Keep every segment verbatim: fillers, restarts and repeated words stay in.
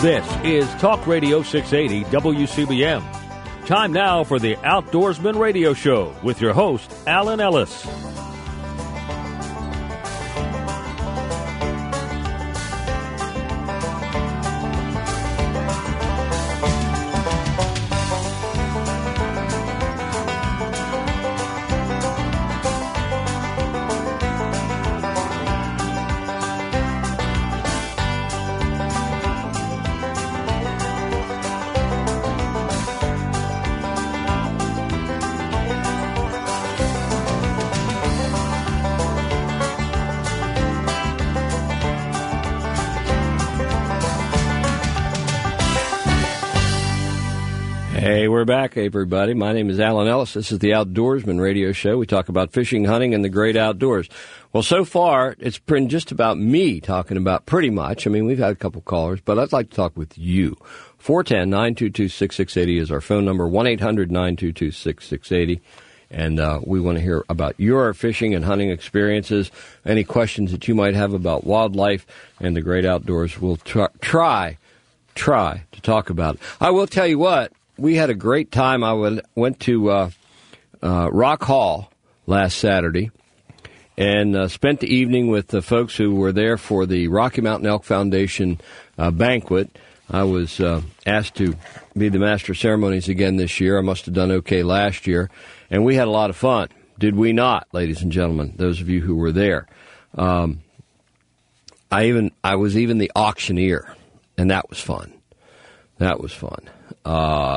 This is Talk Radio six eighty W C B M. Time now for the Outdoorsman Radio Show with your host, Alan Ellis. Hey, we're back, everybody. My name is Alan Ellis. This is the Outdoorsman Radio Show. We talk about fishing, hunting, and the great outdoors. Well, so far, it's been just about me talking about pretty much. I mean, we've had a couple callers, but I'd like to talk with you. four one zero, nine two two, six six eight zero is our phone number, one eight hundred, nine two two, six six eight zero. And uh, we want to hear about your fishing and hunting experiences, any questions that you might have about wildlife and the great outdoors. We'll try, try, try to talk about it. I will tell you what. We had a great time. I went to uh, uh, Rock Hall last Saturday and uh, spent the evening with the folks who were there for the Rocky Mountain Elk Foundation uh, banquet. I was uh, asked to be the master of ceremonies again this year. I must have done okay last year. And we had a lot of fun. Did we not, ladies and gentlemen, those of you who were there? Um, I even I was even the auctioneer, and that was fun. That was fun. Uh,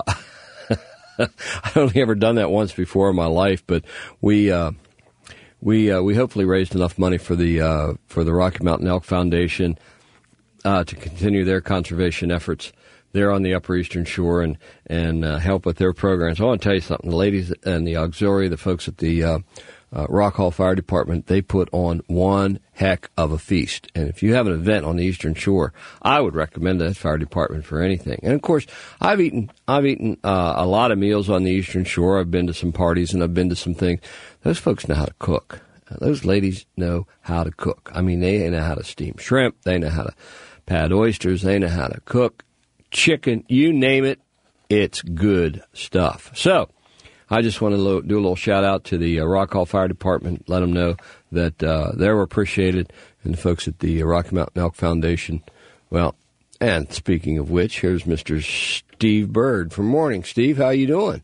I've only ever done that once before in my life, but we uh, we uh, we hopefully raised enough money for the uh, for the Rocky Mountain Elk Foundation uh, to continue their conservation efforts there on the Upper Eastern Shore and and uh, help with their programs. I want to tell you something: the ladies and the auxiliary, the folks at the uh, uh, Rock Hall Fire Department, they put on one heck of a feast. And if you have an event on the Eastern Shore, I would recommend that fire department for anything. And of course, I've eaten I've eaten uh, a lot of meals on the Eastern Shore. I've been to some parties and I've been to some things. Those folks know how to cook. Uh, those ladies know how to cook. I mean, they know how to steam shrimp. They know how to pad oysters. They know how to cook chicken. You name it, it's good stuff. So I just want to lo- do a little shout-out to the uh, Rock Hall Fire Department, let them know that uh, they were appreciated, and the folks at the uh, Rocky Mountain Elk Foundation. Well, and speaking of which, here's Mister Steve Bird from Morning. Steve, how you doing?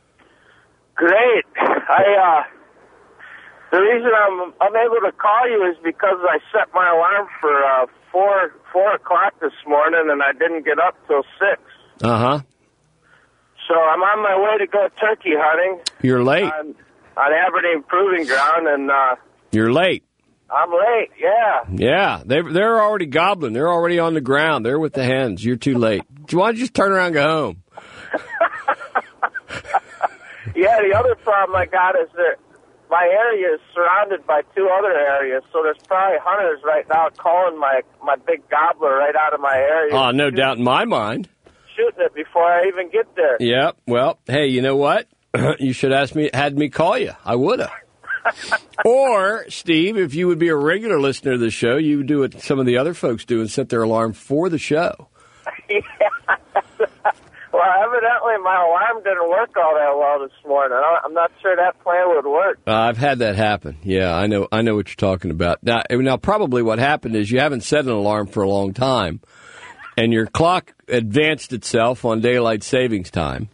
Great. I uh, the reason I'm unable to call you is because I set my alarm for uh, four four o'clock this morning, and I didn't get up till six. Uh-huh. So I'm on my way to go turkey hunting. You're late. On, on Aberdeen Proving Ground, and uh, You're late. I'm late, yeah. Yeah, they, they're already gobbling. They're already on the ground. They're with the hens. You're too late. Why don't you just turn around and go home? Yeah, the other problem I got is that my area is surrounded by two other areas, so there's probably hunters right now calling my, my big gobbler right out of my area. Oh, no doubt in my mind. Shooting it before I even get there. Yeah, well, hey, you know what? You should ask me, had me call you. I would have. Or, Steve, if you would be a regular listener to the show, you would do what some of the other folks do and set their alarm for the show. Yeah. Well, evidently my alarm didn't work all that well this morning. I'm not sure that plan would work. Uh, I've had that happen. Yeah, I know I know what you're talking about. Now, now, probably what happened is you haven't set an alarm for a long time, and your clock advanced itself on daylight savings time.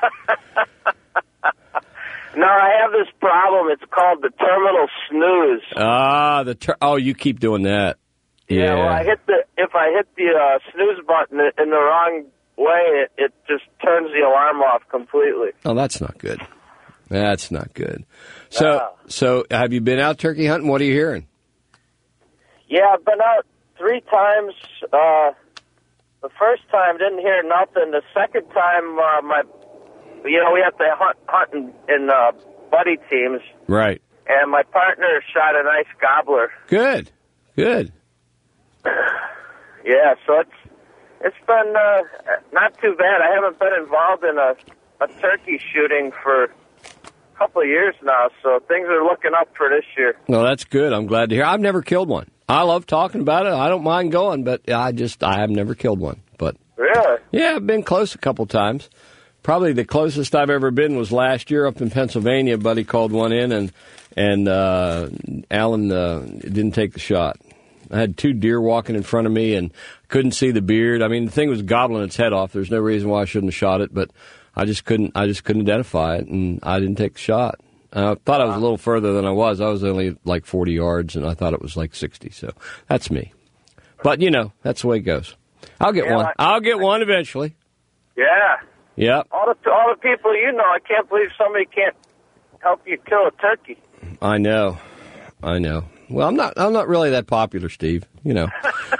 No, I have this problem. It's called the terminal snooze. Ah, the ter- oh, you keep doing that. Yeah. Yeah, well, I hit the if I hit the uh, snooze button in the wrong way, it, it just turns the alarm off completely. Oh, that's not good. That's not good. So, Uh. so have you been out turkey hunting? What are you hearing? Yeah, I've been out three times. Uh, the first time, didn't hear nothing. The second time, uh, my, you know, we have to hunt, hunt in, in uh, buddy teams. Right. And my partner shot a nice gobbler. Good. Good. Yeah, so it's it's been uh, not too bad. I haven't been involved in a, a turkey shooting for a couple of years now, so things are looking up for this year. Well, that's good. I'm glad to hear. I've never killed one. I love talking about it. I don't mind going, but I just I have never killed one. But Really? Yeah, I've been close a couple times. Probably the closest I've ever been was last year up in Pennsylvania. A buddy called one in, and and uh, Alan uh, didn't take the shot. I had two deer walking in front of me and couldn't see the beard. I mean, the thing was gobbling its head off. There's no reason why I shouldn't have shot it, but I just couldn't. I just couldn't identify it, and I didn't take the shot. I thought I was a little further than I was. I was only like forty yards, and I thought it was like sixty. So that's me. But you know, that's the way it goes. I'll get yeah, one. I, I'll get one eventually. Yeah. Yep. All the all the people you know, I can't believe somebody can't help you kill a turkey. I know. I know. Well, I'm not. I'm not really that popular, Steve. You know.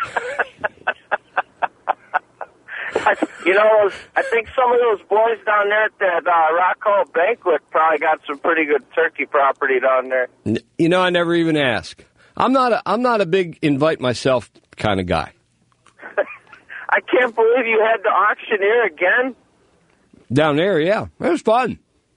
I, you know, I think some of those boys down there at that uh, Rock Hall banquet probably got some pretty good turkey property down there. You know, I never even ask. I'm not. A, I'm not a big invite myself kind of guy. I can't believe you had the auctioneer again. Down there, yeah. It was fun.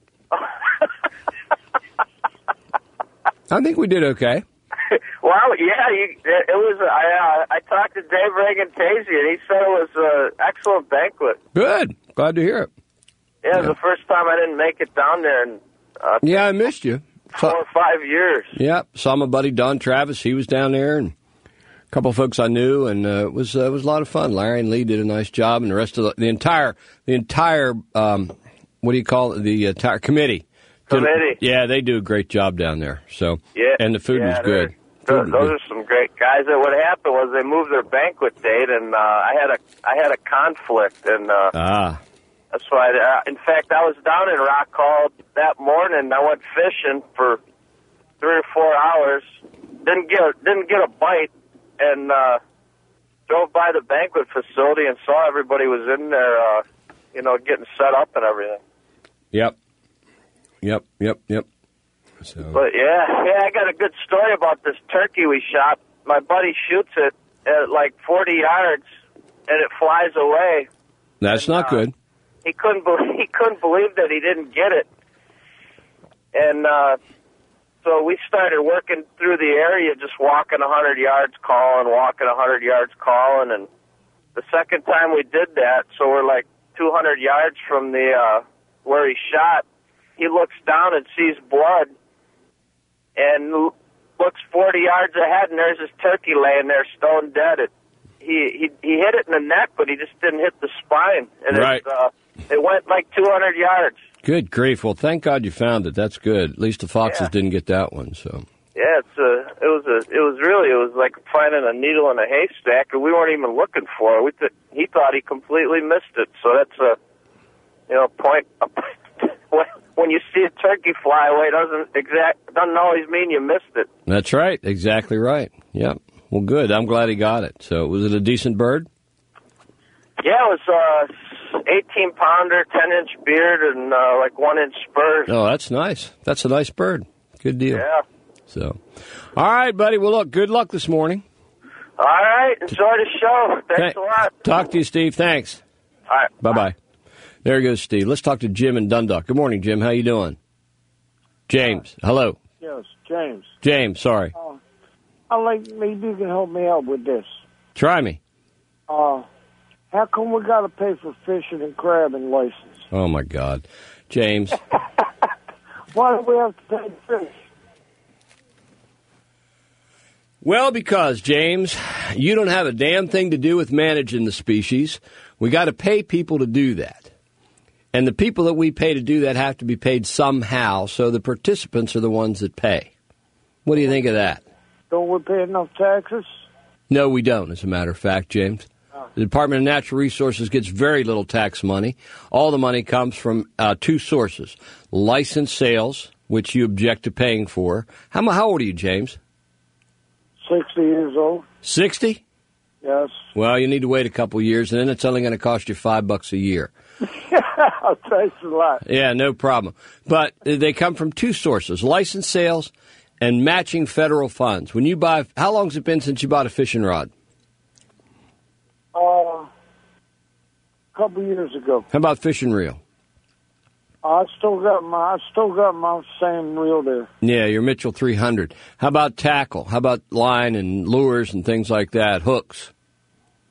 I think we did okay. Well, yeah, you, it was. I uh, I talked to Dave Regentesi, and he said it was an excellent banquet. Good. Glad to hear it. Yeah, it was Yeah. the first time I didn't make it down there in uh, Yeah, I missed you. four or five years. Yeah, saw my buddy Don Travis. He was down there, and a couple of folks I knew, and uh, it was uh, it was a lot of fun. Larry and Lee did a nice job, and the rest of the, the entire the entire um, what do you call it? The entire committee. Did, Committee. yeah, they do a great job down there. So Yeah, and the food yeah, was good. Those, Food was those good. are some great guys. And what happened was they moved their banquet date, and uh, I had a I had a conflict, and uh, Ah, that's why. Uh, in fact, I was down in Rock Hall that morning. I went fishing for three or four hours. Didn't get didn't get a bite, and uh, drove by the banquet facility and saw everybody was in there, uh, you know, getting set up and everything. yep, yep, yep, yep. So But yeah, yeah, I got a good story about this turkey we shot. My buddy shoots it at like forty yards, and it flies away. that's and, not uh, good. He couldn't believe he couldn't believe that he didn't get it, and uh, so we started working through the area, just walking a hundred yards, calling, walking a hundred yards, calling, and the second time we did that, so we're like two hundred yards from the uh, where he shot. He looks down and sees blood, and looks forty yards ahead, and there's his turkey laying there, stone dead. It, he he he hit it in the neck, but he just didn't hit the spine, and Right. it, uh, it went like two hundred yards. Good grief! Well, thank God you found it. That's good. At least the foxes Yeah. didn't get that one. So Yeah, it's a, it was a, it was really, it was like finding a needle in a haystack, and we weren't even looking for it. We th- he thought he completely missed it. So that's a, you know, point. A, when you see a turkey fly away, doesn't exact doesn't always mean you missed it. that's right. Exactly right. Yep. Well, good. I'm glad he got it. So was it a decent bird? Yeah, it was uh, eighteen pounder, ten inch beard, and uh, like one inch spurs. Oh, that's nice. That's a nice bird. Good deal. Yeah. So, all right, buddy. Well, look, good luck this morning. All right. Enjoy the show. Thanks Th- a lot. Talk to you, Steve. Thanks. All right. Bye-bye. There goes Steve. Let's talk to Jim in Dundalk. Good morning, Jim. How you doing? James. Hello. Yes, James. James, sorry. Uh, I like maybe you can help me out with this. Try me. Uh, how come we got to pay for fishing and crabbing license? Oh, my God. James. Why do we have to pay to fish? Well, because, James, you don't have a damn thing to do with managing the species. We got to pay people to do that. And the people that we pay to do that have to be paid somehow, so the participants are the ones that pay. What do you think of that? Don't we pay enough taxes? No, we don't, as a matter of fact, James. The Department of Natural Resources gets very little tax money. All the money comes from uh, two sources. Licensed sales, which you object to paying for. How, how old are you, James? sixty years old. sixty? Yes. Well, you need to wait a couple years, and then it's only going to cost you five bucks a year. Thanks a lot. Yeah, no problem. But they come from two sources, licensed sales and matching federal funds. When you buy, how long has it been since you bought a fishing rod? Uh, a couple years ago. How about fishing reel? I still got my I still got my same reel there. Yeah, your Mitchell three hundred. How about tackle? How about line and lures and things like that, hooks?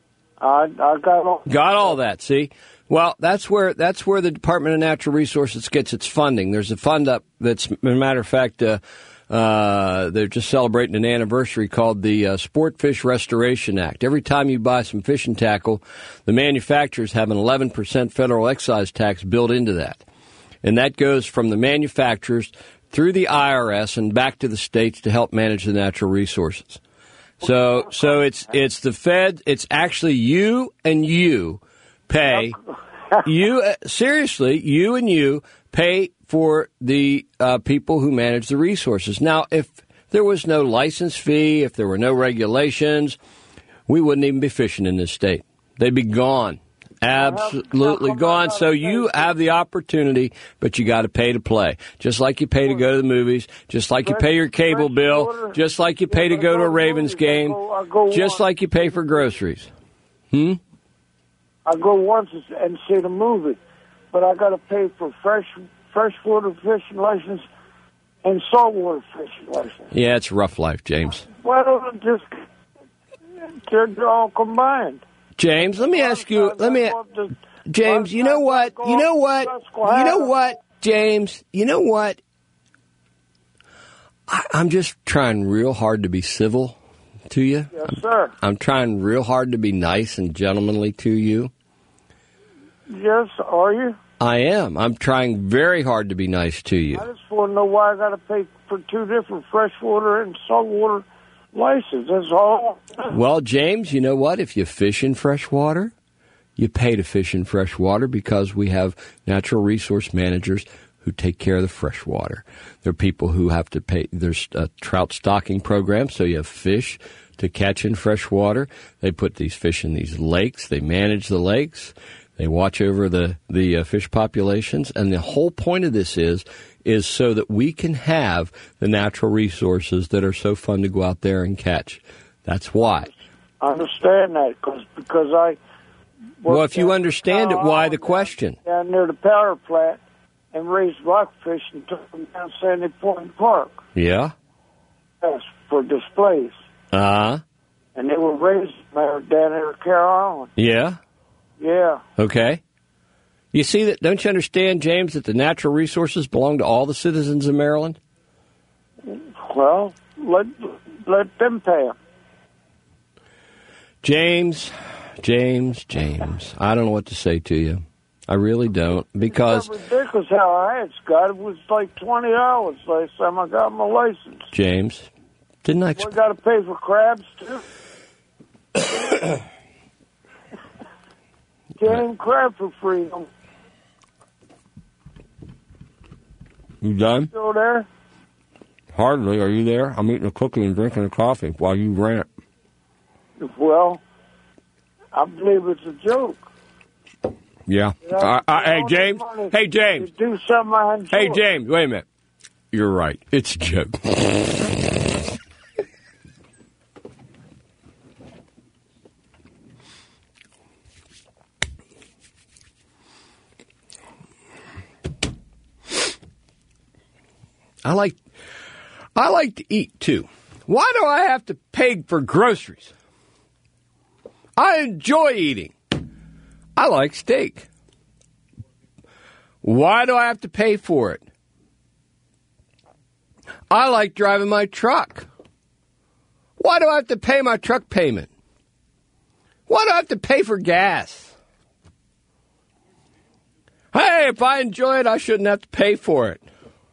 I I got all. Got all that, see? Well, that's where that's where the Department of Natural Resources gets its funding. There's a fund up that's, as a matter of fact, uh, uh, they're just celebrating an anniversary called the uh, Sport Fish Restoration Act. Every time you buy some fishing tackle, the manufacturers have an eleven percent federal excise tax built into that. And that goes from the manufacturers through the I R S and back to the states to help manage the natural resources. So so it's it's the Fed, it's actually you and you pay, you uh, seriously, you and you pay for the uh, people who manage the resources. Now, if there was no license fee, if there were no regulations, we wouldn't even be fishing in this state. They'd be gone. Absolutely gone. So you have the opportunity, but you got to pay to play. Just like you pay to go to the movies, just like you pay your cable bill, just like you pay to go to a Ravens game, just like you pay for groceries. Hmm? I go once and see the movie, but I got to pay for fresh freshwater fishing license and saltwater fishing license. Yeah, it's a rough life, James. Well, just they're all combined. James, let me ask you, let me, James, you know what, you know what, you know what, James, you know what, I, I'm just trying real hard to be civil to you. Yes, sir. I'm, I'm trying real hard to be nice and gentlemanly to you. Yes, are you? I am. I'm trying very hard to be nice to you. I just want to know why I got to pay for two different freshwater and saltwater license. That's all. Well, James, you know what? If you fish in fresh water, you pay to fish in fresh water because we have natural resource managers who take care of the fresh water. There are people who have to pay. There's a trout stocking program, so you have fish to catch in fresh water. They put these fish in these lakes. They manage the lakes. They watch over the, the uh, fish populations. And the whole point of this is is so that we can have the natural resources that are so fun to go out there and catch. That's why. I understand that cause, because I... Well, if you understand it, why the question? Down near the power plant and raised rockfish and took them down Sandy Point Park. Yeah? Yes, for displays. Uh-huh. And they were raised down there at Carol Island. Yeah? Yeah. Okay. You see that? Don't you understand, James, that the natural resources belong to all the citizens of Maryland? Well, let let them pay them. James, James, James, I don't know what to say to you. I really don't, because... It's ridiculous how I had, Scott. It was like twenty dollars last time I got my license. James, didn't I... Exp- we got to pay for crabs, too. Can't even crab for free. You done? Still there? Hardly. Are you there? I'm eating a cookie and drinking a coffee while you rant. Well, I believe it's a joke. Yeah. You know, uh, uh, hey, James. Hey, James. Do something I enjoy. Hey, James. Wait a minute. You're right. It's a joke. I like I like to eat, too. Why do I have to pay for groceries? I enjoy eating. I like steak. Why do I have to pay for it? I like driving my truck. Why do I have to pay my truck payment? Why do I have to pay for gas? Hey, if I enjoy it, I shouldn't have to pay for it.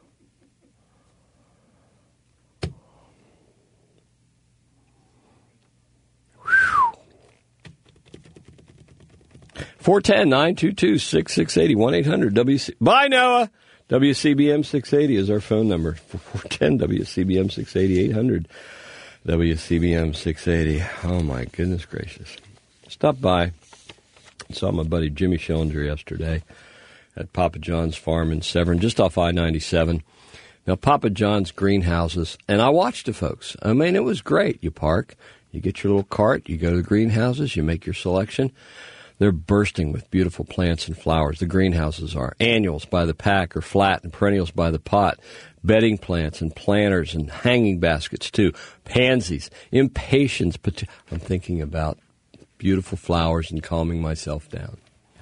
four one zero, nine two two, six six eight zero, one eight hundred W C. Bye, Noah. W C B M six eighty is our phone number. four one zero, W C B M six eighty, eight hundred W C B M six eighty. Oh, my goodness gracious. Stopped by. Saw my buddy Jimmy Schillinger yesterday at Papa John's farm in Severn, just off I ninety-seven. Now, Papa John's greenhouses, and I watched the folks. I mean, it was great. You park, you get your little cart, you go to the greenhouses, you make your selection. They're bursting with beautiful plants and flowers. The greenhouses are. Annuals by the pack or flat and perennials by the pot. Bedding plants and planters and hanging baskets, too. Pansies, impatiens. I'm thinking about beautiful flowers and calming myself down.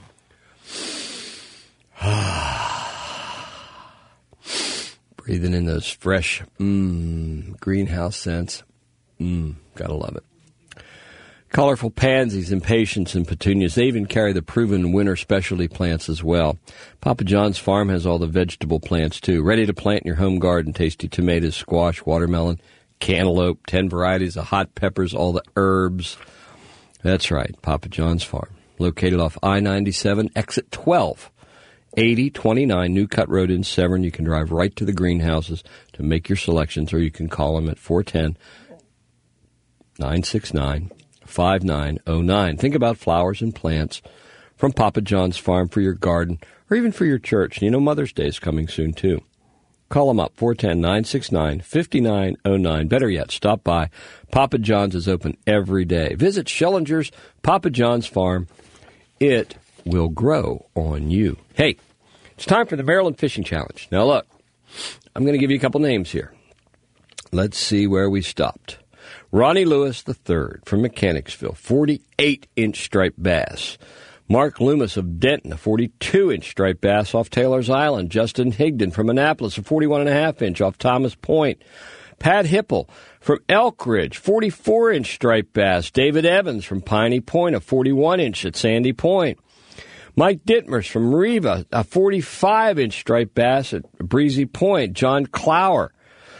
Breathing in those fresh mm, greenhouse scents. Mm, gotta love it. Colorful pansies, impatiens, and petunias. They even carry the proven winter specialty plants as well. Papa John's Farm has all the vegetable plants, too. Ready to plant in your home garden. Tasty tomatoes, squash, watermelon, cantaloupe, ten varieties of hot peppers, all the herbs. That's right, Papa John's Farm. Located off I ninety-seven, exit twelve. eighty twenty-nine New Cut Road in Severn. You can drive right to the greenhouses to make your selections, or you can call them at four one zero, nine six nine, five nine zero nine. Think about flowers and plants from Papa John's Farm for your garden or even for your church. You know, Mother's Day is coming soon, too. Call them up, four one zero, nine six nine, five nine zero nine. Better yet, stop by. Papa John's is open every day. Visit Schillinger's Papa John's Farm. It will grow on you. Hey, it's time for the Maryland Fishing Challenge. Now, look, I'm going to give you a couple names here. Let's see where we stopped. Ronnie Lewis the third from Mechanicsville, forty-eight inch striped bass. Mark Loomis of Denton, a forty-two inch striped bass off Taylor's Island. Justin Higdon from Annapolis, a forty-one and a half inch off Thomas Point. Pat Hipple from Elk Ridge, forty-four inch striped bass. David Evans from Piney Point, a forty-one inch at Sandy Point. Mike Dittmers from Riva, a forty-five inch striped bass at Breezy Point. John Clower,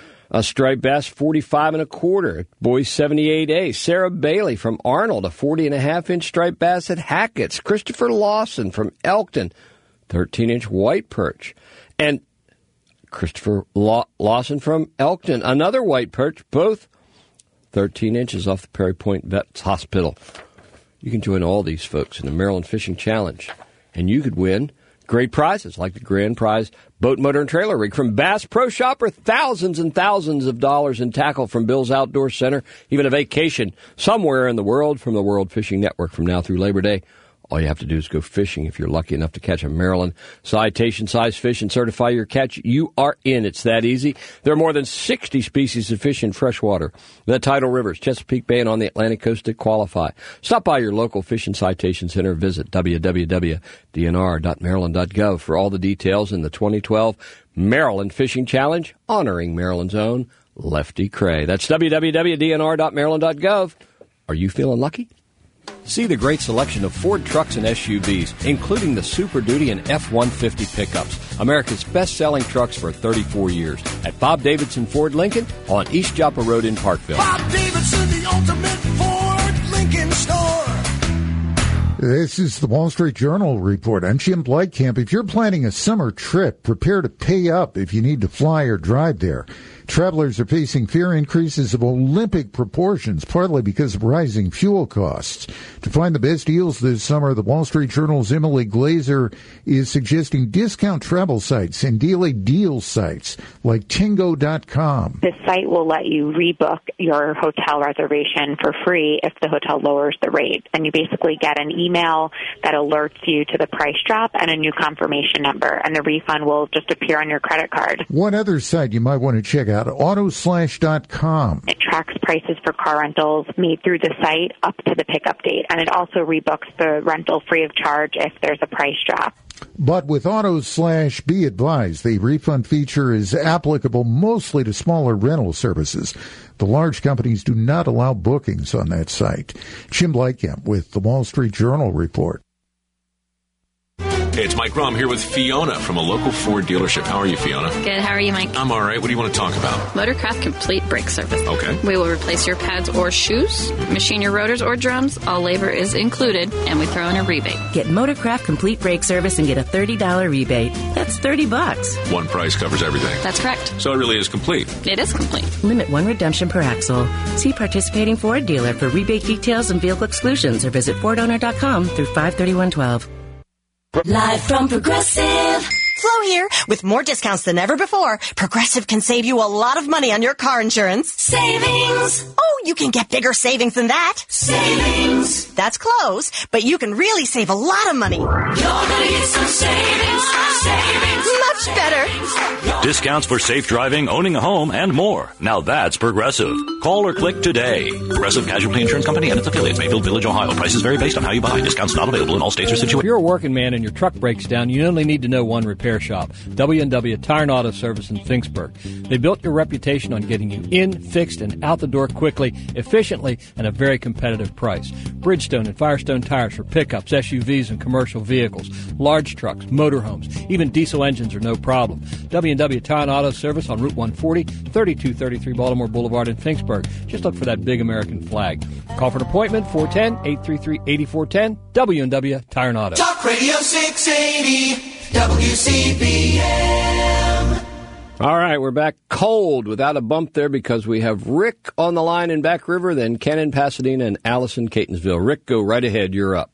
a striped bass, forty-five and a quarter at Boise seventy-eight A. Sarah Bailey from Arnold, a forty and a half inch striped bass at Hackett's. Christopher Lawson from Elkton, thirteen inch white perch. And Christopher Law- Lawson from Elkton, another white perch, both thirteen inches off the Perry Point Vets Hospital. You can join all these folks in the Maryland Fishing Challenge, and you could win great prizes like the grand prize boat, motor, and trailer rig from Bass Pro Shopper, thousands and thousands of dollars in tackle from Bill's Outdoor Center, even a vacation somewhere in the world from the World Fishing Network from now through Labor Day. All you have to do is go fishing. If you're lucky enough to catch a Maryland citation-size fish and certify your catch, you are in. It's that easy. There are more than sixty species of fish in freshwater, the tidal rivers, Chesapeake Bay, and on the Atlantic coast that qualify. Stop by your local Fish and Citation Center. Visit w w w dot d n r dot maryland dot gov for all the details in the twenty twelve Maryland Fishing Challenge, honoring Maryland's own Lefty Kreh. That's w w w dot d n r dot maryland dot gov. Are you feeling lucky? See the great selection of Ford trucks and S U Vs, including the Super Duty and F one fifty pickups, America's best-selling trucks for thirty-four years, at Bob Davidson Ford Lincoln on East Joppa Road in Parkville. Bob Davidson, the ultimate Ford Lincoln store. This is the Wall Street Journal report. I'm Jim Blightcamp. If you're planning a summer trip, prepare to pay up if you need to fly or drive there. Travelers are facing fare increases of Olympic proportions, partly because of rising fuel costs. To find the best deals this summer, the Wall Street Journal's Emily Glazer is suggesting discount travel sites and daily deal sites like Tingo dot com. The site will let you rebook your hotel reservation for free if the hotel lowers the rate. And you basically get an email that alerts you to the price drop and a new confirmation number, and the refund will just appear on your credit card. One other site you might want to check out, autoslash dot com. It tracks prices for car rentals made through the site up to the pickup date, and it also rebooks the rental free of charge if there's a price drop. But with Autoslash, be advised, the refund feature is applicable mostly to smaller rental services. The large companies do not allow bookings on that site. Jim Blightcamp with the Wall Street Journal report. Hey, it's Mike Rom here with Fiona from a local Ford dealership. How are you, Fiona? Good. How are you, Mike? I'm all right. What do you want to talk about? Motorcraft Complete Brake Service. Okay. We will replace your pads or shoes, machine your rotors or drums. All labor is included, and we throw in a rebate. Get Motorcraft Complete Brake Service and get a thirty dollars rebate. That's thirty bucks. One price covers everything. That's correct. So it really is complete. It is complete. Limit one redemption per axle. See participating Ford dealer for rebate details and vehicle exclusions, or visit Ford Owner dot com through five thirty-one twelve. Live from Progressive. Flo here. With more discounts than ever before, Progressive can save you a lot of money on your car insurance. Savings. Oh, you can get bigger savings than that. Savings. That's close, but you can really save a lot of money. You're gonna get some savings. Savings. Much much better. Discounts for safe driving, owning a home, and more. Now that's Progressive. Call or click today. Progressive Casualty Insurance Company and its affiliates, Mayfield Village, Ohio. Prices vary based on how you buy. Discounts not available in all states or situations. If you're a working man and your truck breaks down, you only need to know one repair shop, W and W Tire and Auto Service in Finksburg. They built your reputation on getting you in, fixed, and out the door quickly, efficiently, and a very competitive price. Bridgestone and Firestone tires for pickups, S U Vs, and commercial vehicles, large trucks, motorhomes, even diesel engines are no problem. W and W Tire and Auto Service on Route one forty, thirty-two thirty-three Baltimore Boulevard in Finksburg. Just look for that big American flag. Call for an appointment, four one zero, eight three three, eight four one zero, W and W Tire and Auto. Talk Radio six eighty, W C B M. All right, we're back cold without a bump there because we have Rick on the line in Back River, then Ken in Pasadena, and Alice in Catonsville. Rick, go right ahead. You're up.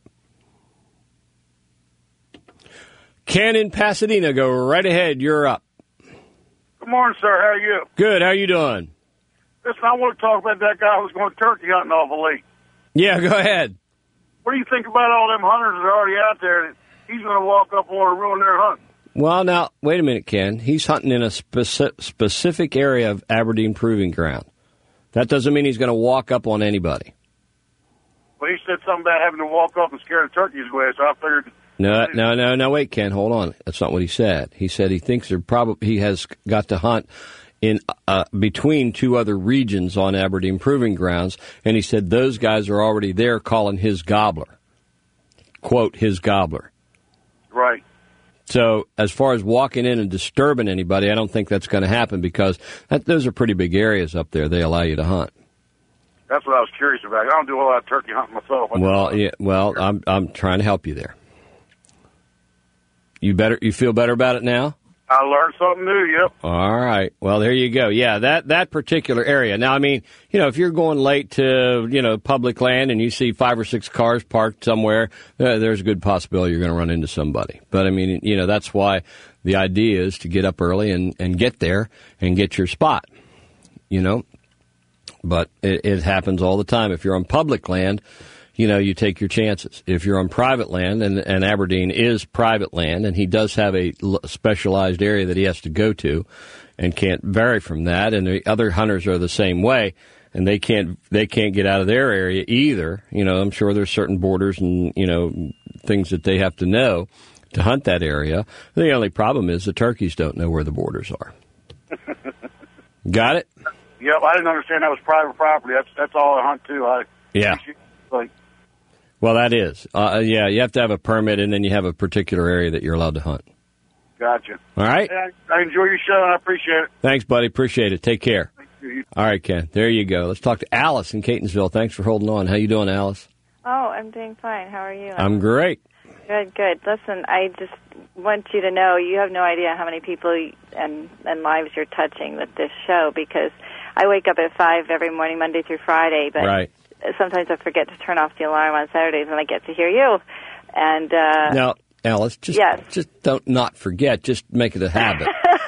Ken in Pasadena, go right ahead. You're up. Good morning, sir. How are you? Good. How are you doing? Listen, I want to talk about that guy who's going turkey hunting off the lake. Yeah, go ahead. What do you think about all them hunters that are already out there? He's going to walk up on and ruin their hunt. Well, now, wait a minute, Ken. He's hunting in a speci- specific area of Aberdeen Proving Ground. That doesn't mean he's going to walk up on anybody. Well, he said something about having to walk up and scare the turkeys away, so I figured... No, no, no, no, wait, Ken, hold on. That's not what he said. He said he thinks they're probably, he has got to hunt in uh, between two other regions on Aberdeen Proving Grounds, and he said those guys are already there calling his gobbler. Quote, his gobbler. Right. So as far as walking in and disturbing anybody, I don't think that's going to happen because that, those are pretty big areas up there they allow you to hunt. That's what I was curious about. I don't do a lot of turkey hunting myself. I Well, yeah, well, I'm I'm trying to help you there. You better you feel better about it now? I learned something new, yep. All right. Well, there you go. Yeah, that, that particular area. Now, I mean, you know, if you're going late to, you know, public land and you see five or six cars parked somewhere, uh, there's a good possibility you're going to run into somebody. But, I mean, you know, that's why the idea is to get up early and, and get there and get your spot, you know. But it, it happens all the time. If you're on public land, you know, you take your chances. If you're on private land, and, and Aberdeen is private land, and he does have a specialized area that he has to go to and can't vary from that, and the other hunters are the same way, and they can't they can't get out of their area either. You know, I'm sure there's certain borders and, you know, things that they have to know to hunt that area. The only problem is the turkeys don't know where the borders are. Got it? Yep, I didn't understand that was private property. That's that's all I hunt too. I Yeah. Like, Well, that is. Uh, yeah, you have to have a permit, and then you have a particular area that you're allowed to hunt. Gotcha. All right? I, I enjoy your show, and I appreciate it. Thanks, buddy. Appreciate it. Take care. All right, Ken. There you go. Let's talk to Alice in Catonsville. Thanks for holding on. How you doing, Alice? Oh, I'm doing fine. How are you? I'm great. Good, good. Listen, I just want you to know you have no idea how many people and, and lives you're touching with this show, because I wake up at five every morning, Monday through Friday, but right. sometimes I forget to turn off the alarm on Saturdays, and I get to hear you. And uh, now, Alice, just yes. just don't not forget. Just make it a habit.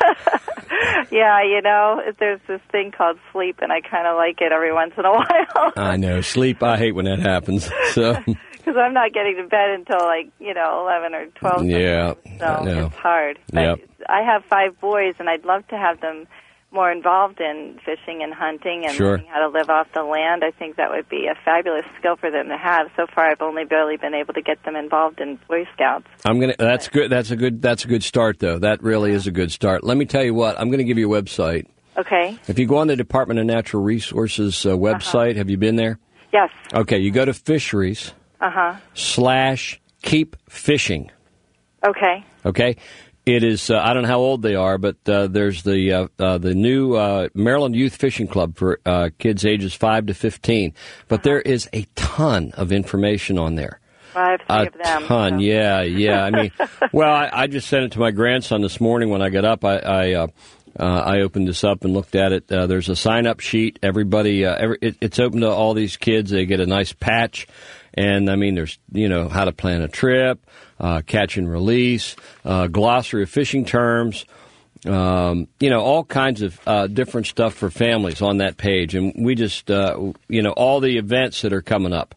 Yeah, you know, there's this thing called sleep, and I kind of like it every once in a while. I know. Sleep, I hate when that happens. So because I'm not getting to bed until, like, you know, eleven or twelve. Yeah, so I know. It's hard. But yep. I have five boys, and I'd love to have them more involved in fishing and hunting and sure. learning how to live off the land. I think that would be a fabulous skill for them to have. So far, I've only barely been able to get them involved in Boy Scouts. I'm gonna. That's good. That's a good. That's a good start, though. That really is a good start. Let me tell you what. I'm going to give you a website. Okay. If you go on the Department of Natural Resources uh, website, uh-huh. have you been there? Yes. Okay. You go to fisheries. Uh huh. Slash keep fishing. Okay. Okay. It is, uh, I don't know how old they are, but uh, there's the uh, uh, the new uh, Maryland Youth Fishing Club for uh, kids ages five to fifteen. But uh-huh. there is a ton of information on there. Well, I have three a of them. ton, so. yeah, yeah. I mean, well, I, I just sent it to my grandson this morning when I got up. I I, uh, uh, I opened this up and looked at it. Uh, there's a sign-up sheet. Everybody, uh, every, it, it's open to all these kids. They get a nice patch. And, I mean, there's, you know, how to plan a trip, uh, catch and release, uh, glossary of fishing terms, um, you know, all kinds of uh, different stuff for families on that page. And we just, uh, you know, all the events that are coming up.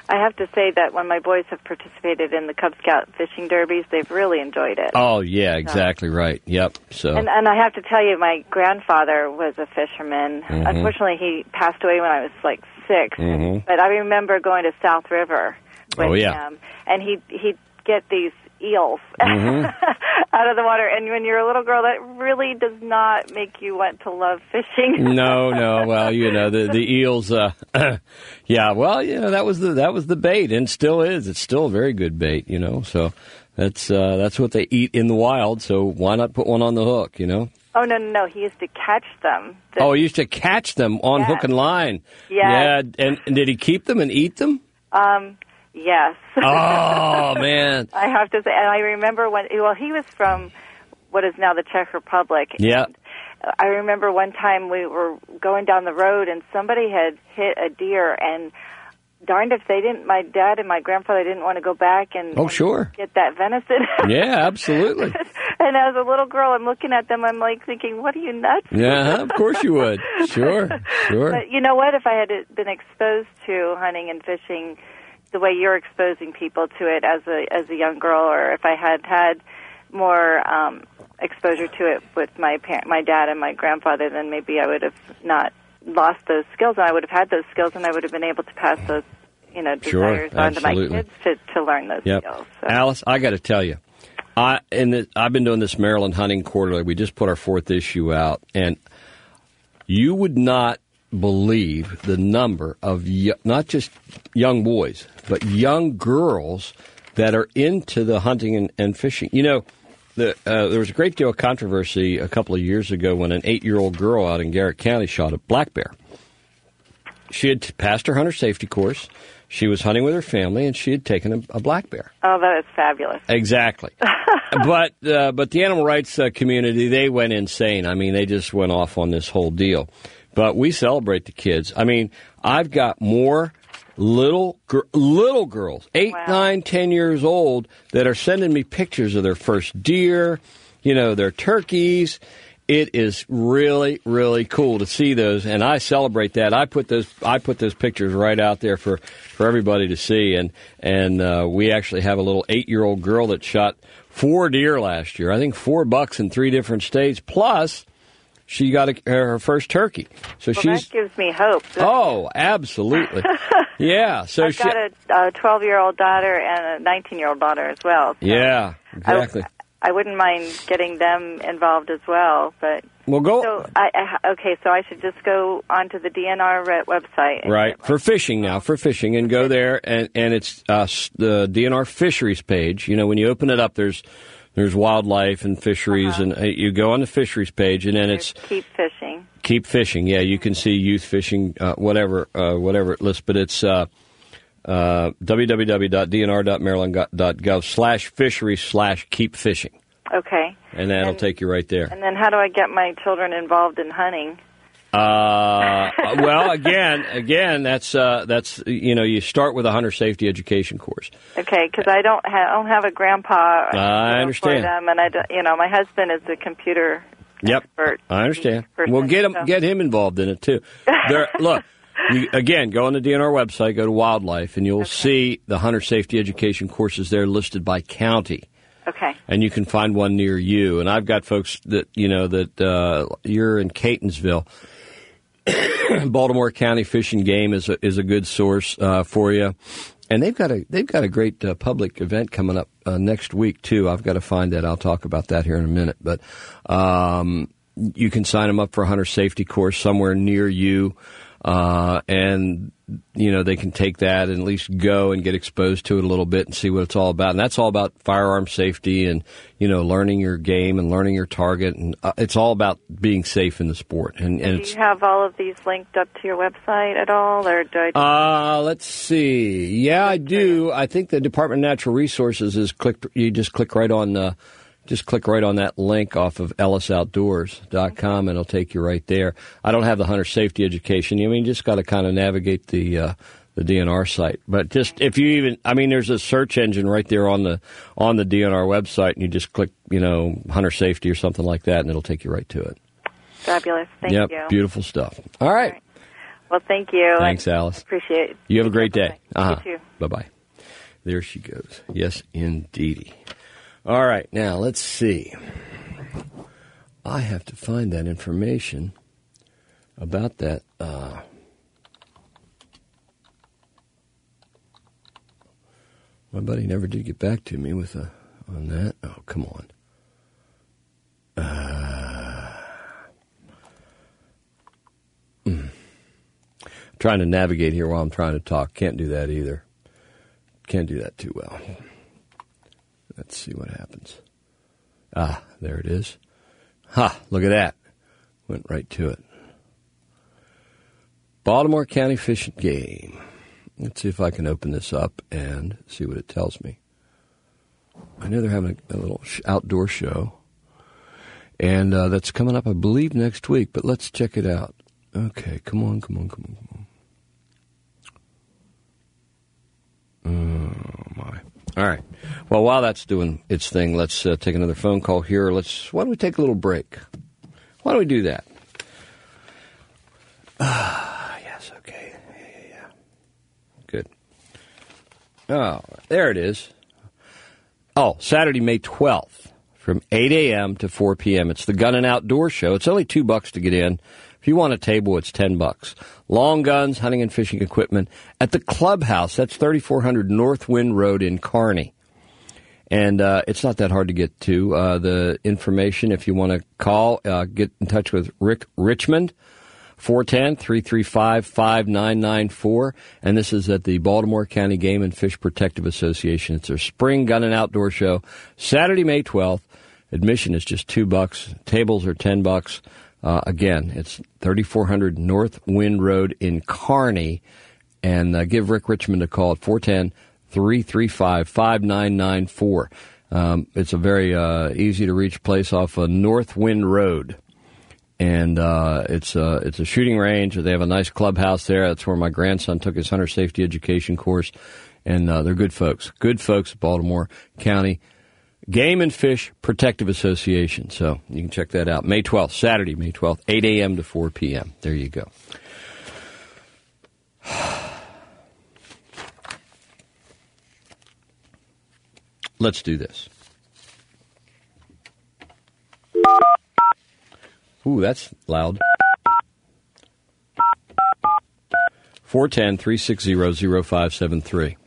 I have to say that when my boys have participated in the Cub Scout fishing derbies, they've really enjoyed it. Oh, yeah, exactly so. right. Yep. So, and, and I have to tell you, my grandfather was a fisherman. Mm-hmm. Unfortunately, he passed away when I was like six. Mm-hmm. But I remember going to South River with oh, yeah. him, and he'd, he'd get these eels mm-hmm. out of the water. And when you're a little girl, that really does not make you want to love fishing. no, no. Well, you know, the the eels. Uh, yeah. Well, you know, that was the that was the bait, and still is. It's still a very good bait. You know, so that's uh, that's what they eat in the wild. So why not put one on the hook? You know. Oh no, no, no! He used to catch them. The, oh, he used to catch them on yes. hook and line. Yes. Yeah. And, and did he keep them and eat them? Um. Yes. Oh, man. I have to say, and I remember when, well, he was from what is now the Czech Republic. Yeah. I remember one time we were going down the road and somebody had hit a deer, and darned if they didn't, my dad and my grandfather didn't want to go back and, oh, sure. and get that venison. Yeah, absolutely. And as a little girl, I'm looking at them, I'm like thinking, what are you, nuts? Yeah, of course you would. Sure, sure. But you know what? If I had been exposed to hunting and fishing the way you're exposing people to it as a as a young girl, or if I had had more um, exposure to it with my parent, my dad and my grandfather, then maybe I would have not lost those skills, and I would have had those skills, and I would have been able to pass those, you know, desires sure, on to my kids to, to learn those yep. skills. So. Alice, I got to tell you, I in the, I've been doing this Maryland Hunting Quarterly. We just put our fourth issue out, and you would not believe the number of y- not just young boys, but young girls that are into the hunting and, and fishing. You know, the, uh, there was a great deal of controversy a couple of years ago when an eight-year-old girl out in Garrett County shot a black bear. She had passed her hunter safety course. She was hunting with her family, and she had taken a, a black bear. Oh, that is fabulous. Exactly. but uh, but the animal rights uh, community, they went insane. I mean, they just went off on this whole deal. But we celebrate the kids. I mean, I've got more little gr- little girls, eight, wow. nine, ten years old, that are sending me pictures of their first deer, you know, their turkeys. It is really, really cool to see those, and I celebrate that. I put those I put those pictures right out there for, for everybody to see, and and uh, we actually have a little eight-year-old girl that shot four deer last year. I think four bucks in three different states, plus she got a, her first turkey. So well, she's that gives me hope. Oh, absolutely. Yeah. So I've she, got a twelve-year-old daughter and a nineteen-year-old daughter as well. So yeah, exactly. I, I wouldn't mind getting them involved as well, but well, go. So I, I okay, so I should just go onto the D N R website, right? For fishing now, for fishing, and go there, and and it's uh, the D N R fisheries page. You know, when you open it up, there's there's wildlife and fisheries, uh-huh. and uh, you go on the fisheries page, and then there's it's keep fishing. Keep fishing. Yeah, you can see youth fishing, uh, whatever, uh, whatever it lists, but it's. Uh, Uh, w w w dot d n r dot maryland dot gov slash fisheries slash keep fishing. Okay. And that'll and, take you right there. And then how do I get my children involved in hunting? Uh, well, again, again, that's, uh, that's, you know, you start with a hunter safety education course. Okay, because I don't, ha- I don't have a grandpa. I understand. For them, and I don't, you know, my husband is a computer yep. expert. I understand. Person, well, get him, so. get him involved in it, too. There, look. You, again, go on the D N R website, go to Wildlife, and you'll okay. see the hunter safety education courses there listed by county. Okay. And you can find one near you. And I've got folks that, you know, that uh, you're in Catonsville. Baltimore County Fish and Game is a, is a good source uh, for you. And they've got a they've got a great uh, public event coming up uh, next week, too. I've got to find that. I'll talk about that here in a minute. But um, you can sign them up for a hunter safety course somewhere near you. Uh, and, you know, they can take that and at least go and get exposed to it a little bit and see what it's all about. And that's all about firearm safety and, you know, learning your game and learning your target. And uh, it's all about being safe in the sport. And, and do it's, you have all of these linked up to your website at all? Or do I just... Uh, let's see. Yeah, I do. I think the Department of Natural Resources is click. You just click right on the... Just click right on that link off of ellis outdoors dot com, and it'll take you right there. I don't have the hunter safety education. I mean, you just got to kind of navigate the uh, the D N R site. But just if you even, I mean, there's a search engine right there on the on the D N R website, and you just click, you know, hunter safety or something like that, and it'll take you right to it. Fabulous. Thank yep, you. Beautiful stuff. All right. All right. Well, thank you. Thanks, I Alice. Appreciate it. You have a great day. Uh-huh. You too. Bye-bye. There she goes. Yes, indeedy. All right, now let's see. I have to find that information about that. Uh, my buddy never did get back to me with a, on that. Oh, come on. Uh, mm. Trying to navigate here while I'm trying to talk. Can't do that either. Can't do that too well. Let's see what happens. Ah, there it is. Ha, look at that. Went right to it. Baltimore County Fish and Game. Let's see if I can open this up and see what it tells me. I know they're having a, a little sh- outdoor show. And uh, that's coming up, I believe, next week. But let's check it out. Okay, come on, come on, come on, come on. Oh, my. All right. Well, while that's doing its thing, let's uh, take another phone call here. Let's. Why don't we take a little break? Why don't we do that? Ah, yes, okay. Yeah, yeah, yeah. Good. Oh, there it is. Oh, Saturday, May twelfth, from eight a.m. to four p.m. It's the Gun and Outdoor Show. It's only two bucks to get in. If you want a table, it's ten bucks. Long guns, hunting and fishing equipment at the Clubhouse. That's thirty-four hundred North Wind Road in Kearney. And uh, it's not that hard to get to. Uh, the information, if you want to call, uh, get in touch with Rick Richmond, four one zero, three three five, five nine nine four. And this is at the Baltimore County Game and Fish Protective Association. It's their spring gun and outdoor show, Saturday, May twelfth. Admission is just two bucks. Tables are ten bucks. Uh, again, it's thirty-four hundred North Wind Road in Kearney. And uh, give Rick Richmond a call at four one zero, three three five, five nine nine four. Um, it's a very uh, easy-to-reach place off of North Wind Road. And uh, it's, uh, it's a shooting range. They have a nice clubhouse there. That's where my grandson took his hunter safety education course. And uh, they're good folks. Good folks at Baltimore County Game and Fish Protective Association. So you can check that out. May twelfth, Saturday, May twelfth, eight a.m. to four p.m. There you go. Let's do this. Ooh, that's loud. four one zero, three six zero, zero five seven three.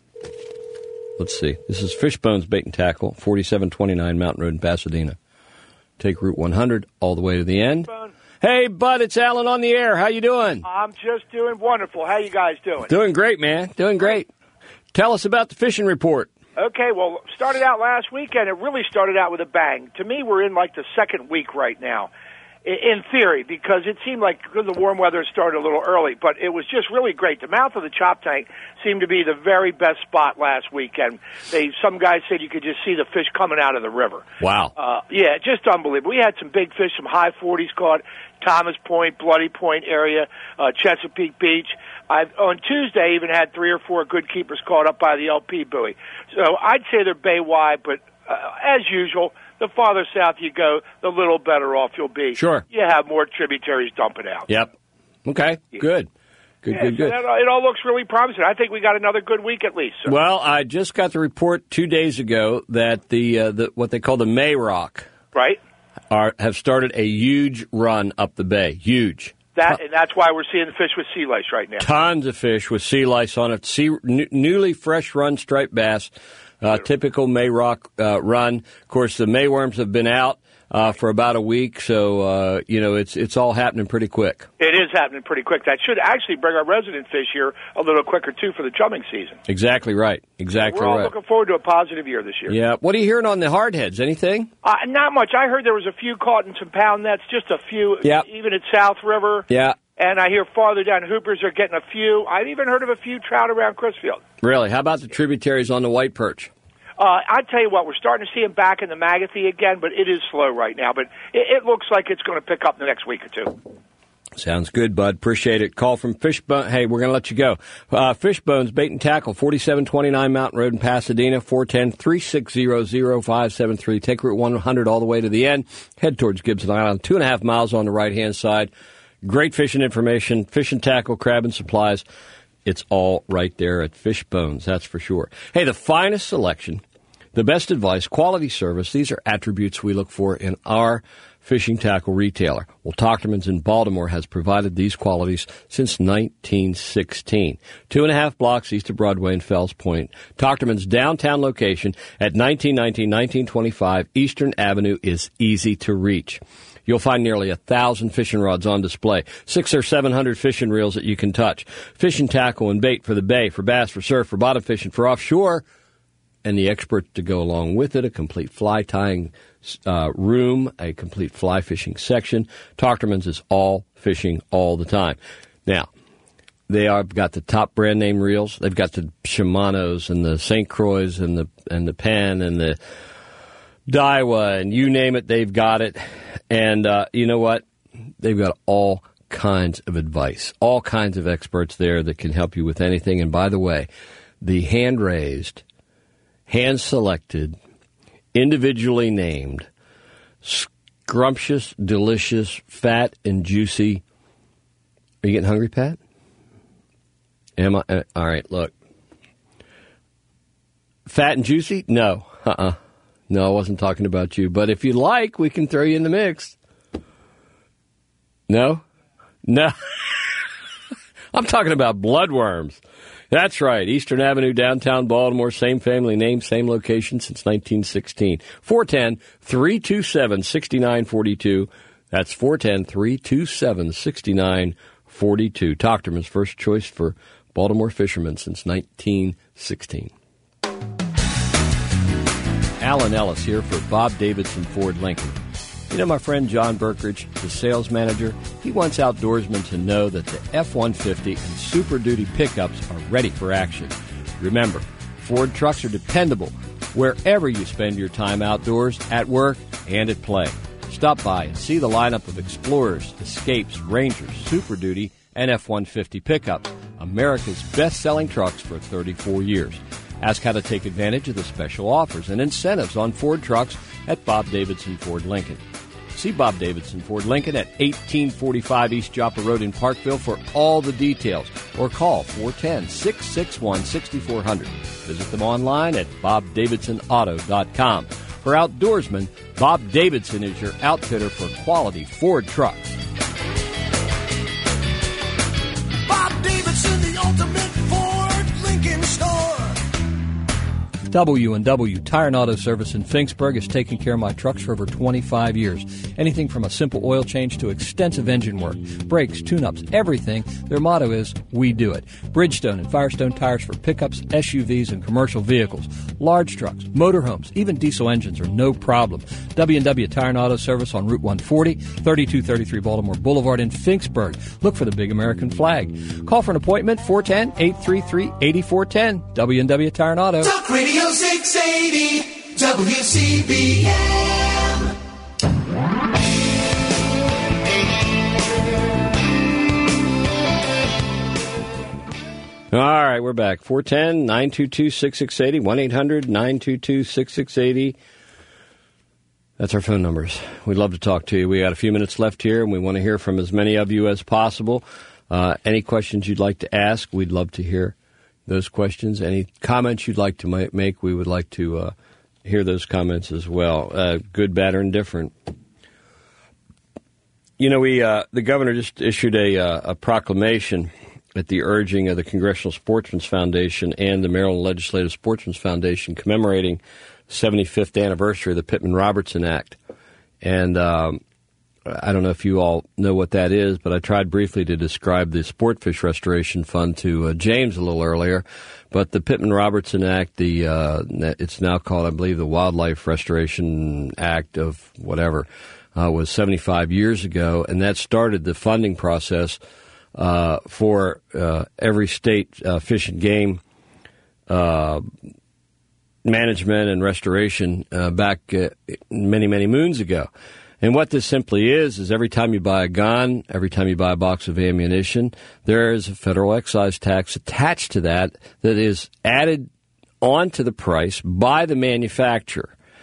Let's see. This is Fishbones Bait and Tackle, forty-seven twenty-nine Mountain Road in Pasadena. Take Route one hundred all the way to the end. Hey, Bud, it's Alan on the air. How you doing? I'm just doing wonderful. How you guys doing? Doing great, man. Doing great. Tell us about the fishing report. Okay, well, started out last weekend. It really started out with a bang. To me, we're in like the second week right now, in theory, because it seemed like because the warm weather started a little early, but it was just really great. The mouth of the Chop Tank seemed to be the very best spot last weekend. They, some guys said you could just see the fish coming out of the river. Wow. Uh, yeah, just unbelievable. We had some big fish, some high forties caught, Thomas Point, Bloody Point area, uh, Chesapeake Beach. I've, on Tuesday, even had three or four good keepers caught up by the L P buoy. So I'd say they're bay wide, but uh, as usual, the farther south you go, the little better off you'll be. Sure. You have more tributaries dumping out. Yep. Okay. Yeah. Good. Good, yeah, good, so good. That, it all looks really promising. I think we got another good week at least. Sir. Well, I just got the report two days ago that the, uh, the what they call the May Rock right are have started a huge run up the bay. Huge. That and that's why we're seeing the fish with sea lice right now. Tons of fish with sea lice on it. Sea, n- newly fresh run striped bass. Uh, typical May Rock uh, run. Of course, the Mayworms have been out uh, for about a week, so uh, you know it's it's all happening pretty quick. It is happening pretty quick. That should actually bring our resident fish here a little quicker too for the chumming season. Exactly right. Exactly We're all right. looking forward to a positive year this year. Yeah. What are you hearing on the hardheads? Anything? Uh, not much. I heard there was a few caught in some pound nets, just a few. Yep. Even at South River. Yeah. And I hear farther down, Hoopers are getting a few. I've even heard of a few trout around Chrisfield. Really? How about the tributaries on the white perch? Uh, I tell you what, we're starting to see them back in the Magathie again, but it is slow right now. But it, it looks like it's going to pick up in the next week or two. Sounds good, Bud. Appreciate it. Call from Fishbone. Hey, we're going to let you go. Uh, Fishbones Bait and Tackle, forty-seven twenty-nine Mountain Road in Pasadena, four one zero, three six zero, zero five seven three. Take Route one hundred all the way to the end. Head towards Gibson Island. Two and a half miles on the right-hand side. Great fishing information, fishing tackle, crab and supplies. It's all right there at Fishbones, that's for sure. Hey, the finest selection, the best advice, quality service, these are attributes we look for in our fishing tackle retailer. Well, Tochterman's in Baltimore has provided these qualities since nineteen sixteen. Two and a half blocks east of Broadway in Fells Point. Tochterman's downtown location at nineteen nineteen, nineteen twenty-five Eastern Avenue is easy to reach. You'll find nearly a thousand fishing rods on display, six or seven hundred fishing reels that you can touch, fishing tackle and bait for the bay, for bass, for surf, for bottom fishing, for offshore, and the experts to go along with it, a complete fly tying uh, room, a complete fly fishing section. Tochterman's is all fishing all the time. Now, they are got the top brand name reels. They've got the Shimano's and the Saint Croix and the and the Penn and the Daiwa, and you name it, they've got it. And uh, you know what? They've got all kinds of advice, all kinds of experts there that can help you with anything. And by the way, the hand-raised, hand-selected, individually named, scrumptious, delicious, fat, and juicy. Are you getting hungry, Pat? Am I? Uh, all right, look. Fat and juicy? No. Uh-uh. No, I wasn't talking about you. But if you like, we can throw you in the mix. No? No. I'm talking about bloodworms. That's right. Eastern Avenue, downtown Baltimore. Same family name, same location since nineteen sixteen. four one zero, three two seven, six nine four two. That's four one zero, three two seven, six nine four two. Tochterman's first choice for Baltimore fishermen since nineteen sixteen. Alan Ellis here for Bob Davidson Ford Lincoln. You know my friend John Berkridge, the sales manager? He wants outdoorsmen to know that the F one fifty and Super Duty pickups are ready for action. Remember, Ford trucks are dependable wherever you spend your time outdoors, at work, and at play. Stop by and see the lineup of Explorers, Escapes, Rangers, Super Duty, and F one fifty pickups, America's best-selling trucks for thirty-four years. Ask how to take advantage of the special offers and incentives on Ford trucks at Bob Davidson Ford Lincoln. See Bob Davidson Ford Lincoln at eighteen forty-five East Joppa Road in Parkville for all the details, or call four one zero, six six one, six four zero zero. Visit them online at bob davidson auto dot com. For outdoorsmen, Bob Davidson is your outfitter for quality Ford trucks. Bob Davidson, the ultimate Ford Lincoln store. W and W Tire and Auto Service in Finksburg has taken care of my trucks for over twenty-five years. Anything from a simple oil change to extensive engine work, brakes, tune-ups, everything. Their motto is, we do it. Bridgestone and Firestone tires for pickups, S U Vs, and commercial vehicles. Large trucks, motorhomes, even diesel engines are no problem. W and W Tire and Auto Service on Route one forty, thirty-two thirty-three Baltimore Boulevard in Finksburg. Look for the big American flag. Call for an appointment, four one zero, eight three three, eight four one zero. W and W Tire and Auto. Talk Radio six eighty W C B M. All right, we're back. four one zero, nine two two, six six eight zero, one eight hundred, nine two two, six six eight zero. That's our phone numbers. We'd love to talk to you. We got a few minutes left here, and we want to hear from as many of you as possible. Uh, any questions you'd like to ask, we'd love to hear those questions. Any comments you'd like to make, we would like to uh, hear those comments as well. Uh, good, bad, or indifferent. You know, we uh, the governor just issued a, uh, a proclamation at the urging of the Congressional Sportsmen's Foundation and the Maryland Legislative Sportsmen's Foundation commemorating the seventy-fifth anniversary of the Pittman-Robertson Act. And um, I don't know if you all know what that is, but I tried briefly to describe the Sportfish Restoration Fund to uh, James a little earlier. But the Pittman-Robertson Act, the uh, it's now called, I believe, the Wildlife Restoration Act of whatever, uh, was seventy-five years ago, and that started the funding process uh, for uh, every state uh, fish and game uh, management and restoration uh, back uh, many, many moons ago. And what this simply is, is every time you buy a gun, every time you buy a box of ammunition, there is a federal excise tax attached to that that is added onto the price by the manufacturer.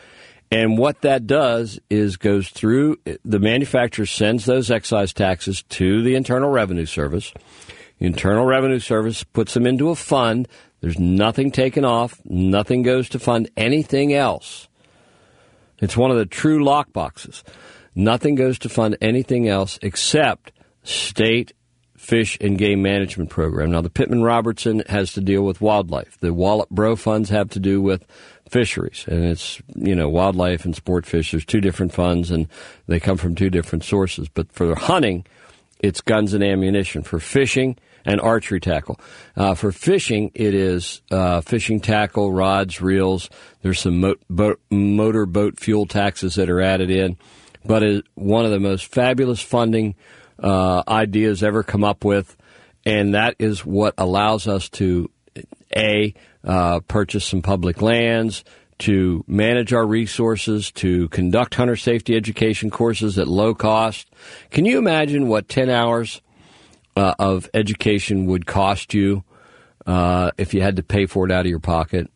And what that does is goes through, the manufacturer sends those excise taxes to the Internal Revenue Service. The Internal Revenue Service puts them into a fund. There's nothing taken off. Nothing goes to fund anything else. It's one of the true lock boxes. Nothing goes to fund anything else except state fish and game management program. Now, the Pittman-Robertson has to deal with wildlife. The Wallop-Bro funds have to do with fisheries, and it's, you know, wildlife and sport fish. There's two different funds, and they come from two different sources. But for hunting, it's guns and ammunition. For fishing, and archery tackle. Uh, for fishing, it is uh, fishing tackle, rods, reels. There's some mo- boat, motor boat fuel taxes that are added in. But it's one of the most fabulous funding uh, ideas ever come up with, and that is what allows us to, A, uh, purchase some public lands, to manage our resources, to conduct hunter safety education courses at low cost. Can you imagine what ten hours uh, of education would cost you uh, if you had to pay for it out of your pocket?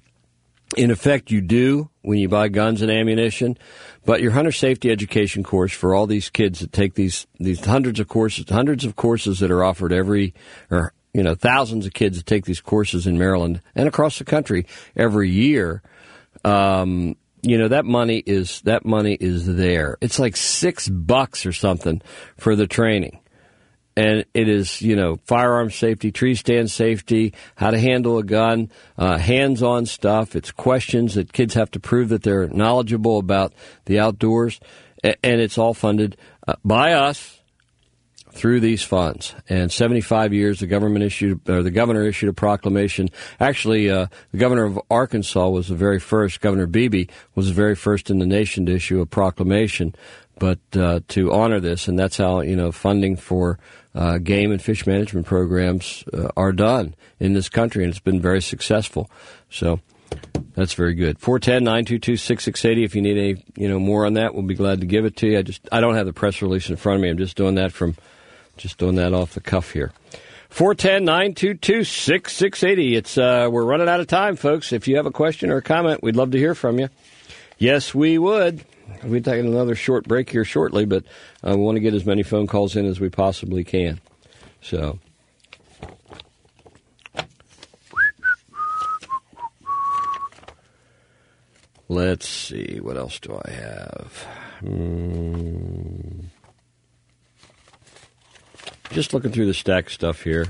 In effect, you do when you buy guns and ammunition, but your hunter safety education course for all these kids that take these these hundreds of courses, hundreds of courses that are offered every, or you know, thousands of kids that take these courses in Maryland and across the country every year. Um, you know, that money is that money is there. It's like six bucks or something for the training. And it is, you know, firearm safety, tree stand safety, how to handle a gun, uh, hands-on stuff. It's questions that kids have to prove that they're knowledgeable about the outdoors. And it's all funded uh, by us through these funds. And seventy-five years, the government issued, or the governor issued a proclamation. Actually, uh, the governor of Arkansas was the very first, Governor Beebe was the very first in the nation to issue a proclamation, but uh, to honor this. And that's how, you know, funding for Uh, game and fish management programs uh, are done in this country, and it's been very successful. So that's very good. four one zero, nine two two, six six eight zero. If you need any, you know, more on that, we'll be glad to give it to you. I just I don't have the press release in front of me. I'm just doing that from just doing that off the cuff here. four one zero, nine two two, six six eight zero. It's uh, we're running out of time, folks. If you have a question or a comment, we'd love to hear from you. Yes, we would. We'll be taking another short break here shortly, but uh, we want to get as many phone calls in as we possibly can. So, let's see. What else do I have? Hmm. Just looking through the stack of stuff here.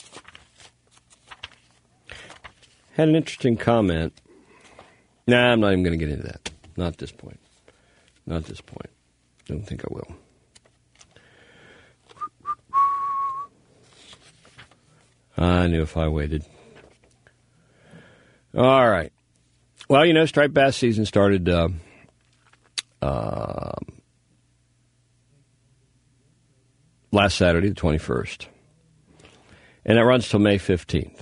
Had an interesting comment. Nah, I'm not even going to get into that. Not at this point. Not at this point. Don't think I will. I knew if I waited. All right. Well, you know, striped bass season started uh, uh, last Saturday, the twenty-first. And it runs till May fifteenth.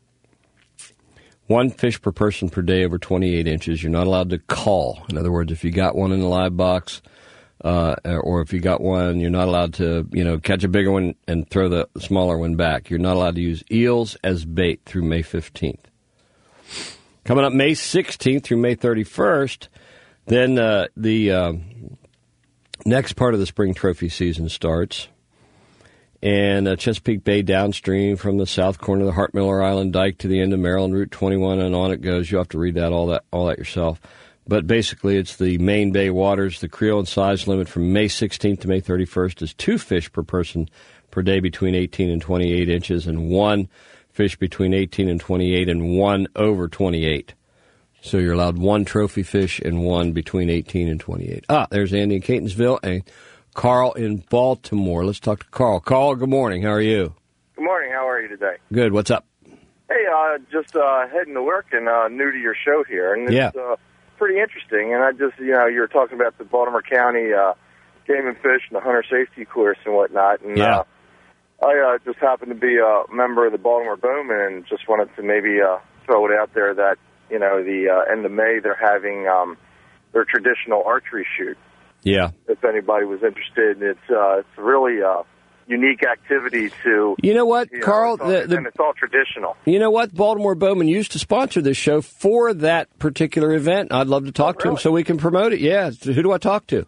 One fish per person per day over twenty-eight inches. You're not allowed to call. In other words, if you got one in the live box, uh, or if you got one, you're not allowed to, you know, catch a bigger one and throw the smaller one back. You're not allowed to use eels as bait through May fifteenth. Coming up May sixteenth through May thirty-first, then uh, the uh, next part of the spring trophy season starts. And uh, Chesapeake Bay downstream from the south corner of the Hart Miller Island Dike to the end of Maryland Route twenty-one, and on it goes. You'll have to read that all that all that yourself. But basically, it's the main bay waters. The creel and size limit from May sixteenth to May thirty-first is two fish per person per day between eighteen and twenty-eight inches, and one fish between eighteen and twenty-eight, and one over twenty-eight. So you're allowed one trophy fish and one between eighteen and twenty-eight. Ah, there's Andy in Catonsville and Carl in Baltimore. Let's talk to Carl. Carl, good morning. How are you? Good morning. How are you today? Good. What's up? Hey, uh, just uh, heading to work and uh, new to your show here. And it's yeah. uh, pretty interesting. And I just, you know, you were talking about the Baltimore County uh, Game and Fish and the Hunter Safety course and whatnot. And yeah. uh, I uh, just happen to be a member of the Baltimore Bowmen and just wanted to maybe uh, throw it out there that, you know, the uh, end of May they're having um, their traditional archery shoot. Yeah. If anybody was interested, it's uh, it's really uh, unique activity to. You know what, you know, Carl? It's all, the, the, and it's all traditional. You know what? Baltimore Bowman used to sponsor this show for that particular event. I'd love to talk Oh, to him really? so we can promote it. Yeah. Who do I talk to?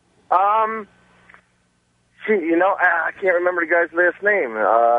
Um, gee, you know, I, I can't remember the guy's last name. Uh,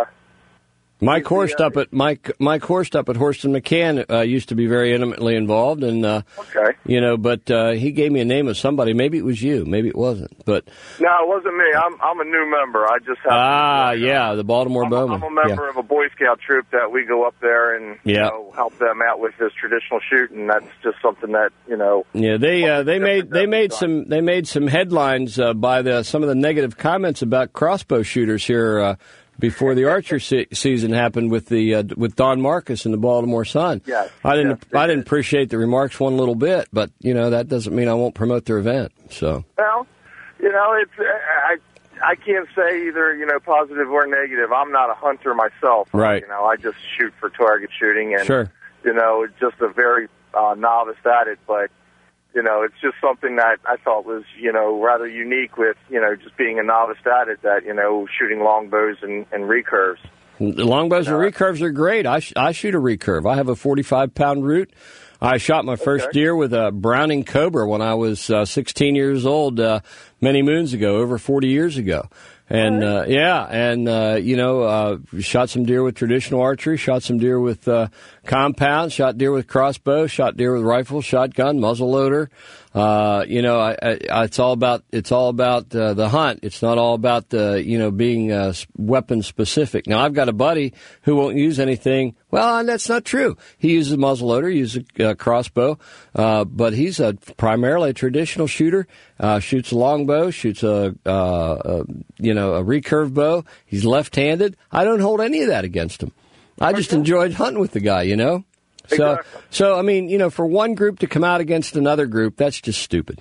Mike Horst up at Mike Mike Horst up at Horst and McCann uh, used to be very intimately involved, and uh, okay, you know, but uh, he gave me a name of somebody. Maybe it was you, maybe it wasn't. But no, it wasn't me. I'm I'm a new member. I just have ah, to, yeah, the Baltimore I'm, Bowman. I'm a member yeah. of a Boy Scout troop that we go up there and you Yeah. know, help them out with this traditional shooting. That's just something that you know. Yeah, they uh, they made they made some they made some headlines uh, by the some of the negative comments about crossbow shooters here uh, before the archer se- season happened with the uh, with Don Marcus and the Baltimore Sun. Yes, I didn't yes, I didn't appreciate the remarks one little bit, but you know that doesn't mean I won't promote their event. So Well, you know, it's I I can't say either you know positive or negative. I'm not a hunter myself. Right. You know, I just shoot for target shooting, and Sure. you know, just a very uh, novice at it, but. You know, it's just something that I thought was, you know, rather unique with, you know, just being a novice at it, that, you know, shooting longbows and, and recurves. the longbows and recurves are great. I sh- I shoot a recurve. I have a forty-five pound root. I shot my first Okay. deer with a Browning Cobra when I was uh, sixteen years old, uh, many moons ago, over forty years ago. And, uh, yeah, and, uh, you know, uh, shot some deer with traditional archery, shot some deer with, uh, compound, shot deer with crossbow, shot deer with rifle, shotgun, muzzleloader. Uh, you know, I, I, it's all about, it's all about, uh, the hunt. It's not all about the, you know, being, uh, weapon specific. Now, I've got a buddy who won't use anything. Well, that's not true. He uses a muzzleloader, uses a uh, crossbow, uh, but he's a primarily a traditional shooter, uh, shoots a longbow, shoots a, uh, a, you know, a recurve bow. He's left-handed. I don't hold any of that against him. I just enjoyed hunting with the guy, you know? So, Exactly. so I mean, you know, for one group to come out against another group, that's just stupid.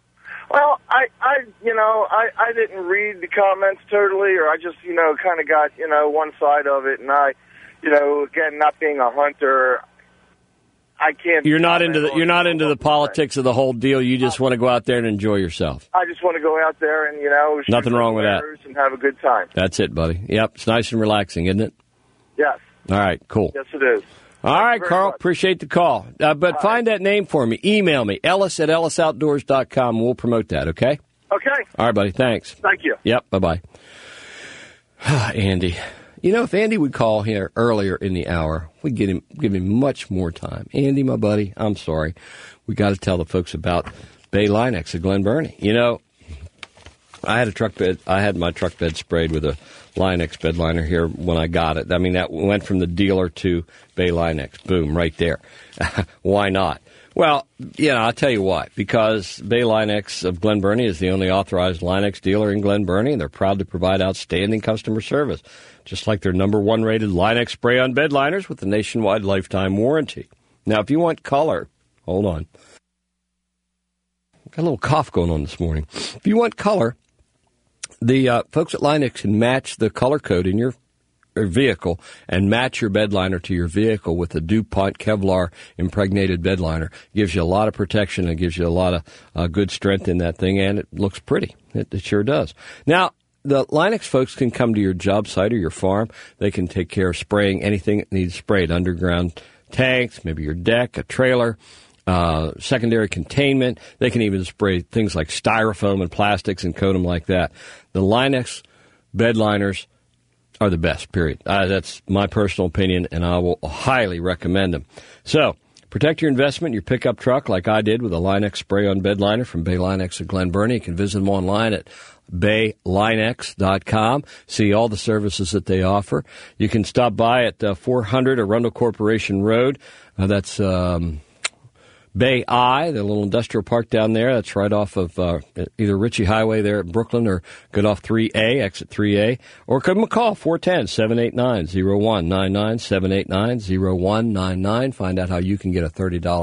Well, I, I, you know, I, I didn't read the comments totally, or I just, you know, kind of got, you know, one side of it, and I, you know, again, not being a hunter, I can't. You're not into the you're not into the politics of the whole deal. You just want to go out there and enjoy yourself. I just want to go out there and, you know, shoot Nothing wrong with that. arrows and have a good time. That's it, buddy. Yep, it's nice and relaxing, isn't it? Yes. All right, cool. Yes, it is. All right, Carl, appreciate the call. Uh, but find that name for me. Email me, ellis at ellis outdoors dot com, and we'll promote that, okay? Okay. All right, buddy, thanks. Thank you. Yep, bye-bye. Andy. You know, if Andy would call here earlier in the hour, we'd get him, give him much more time. Andy, my buddy, I'm sorry. We got to tell the folks about Bay Linex at Glen Burnie. You know, I had a truck bed. I had my truck bed sprayed with a Linex bed liner here when I got it. I mean, that went from the dealer to Bay Linex. Boom, right there. Why not? Well, you know, I'll tell you why. Because Bay Linex of Glen Burnie is the only authorized Linex dealer in Glen Burnie, and they're proud to provide outstanding customer service, just like their number one rated Linex spray-on bed liners with a nationwide lifetime warranty. Now, if you want color, hold on. Got a little cough going on this morning. If you want color, the uh, folks at Linex can match the color code in your vehicle and match your bed liner to your vehicle with a DuPont Kevlar impregnated bed liner. Gives you a lot of protection and gives you a lot of uh, good strength in that thing, and it looks pretty. It, it sure does. Now, the Linex folks can come to your job site or your farm. They can take care of spraying anything that needs sprayed, underground tanks, maybe your deck, a trailer, uh, secondary containment. They can even spray things like styrofoam and plastics and coat them like that. The Linex bed liners are the best, period. Uh, that's my personal opinion, and I will highly recommend them. So, protect your investment, your pickup truck, like I did with a Linex spray-on bed liner from Bay Linex at Glen Burnie. You can visit them online at bay linex dot com. See all the services that they offer. You can stop by at uh, four hundred Arundel Corporation Road. Uh, that's um, Bay I, the little industrial park down there. That's right off of uh, either Ritchie Highway there at Brooklyn, or get off three A, exit three A, or give them a call, four one zero, seven eight nine, zero one nine nine, seven eight nine, zero one nine nine. Find out how you can get a thirty dollars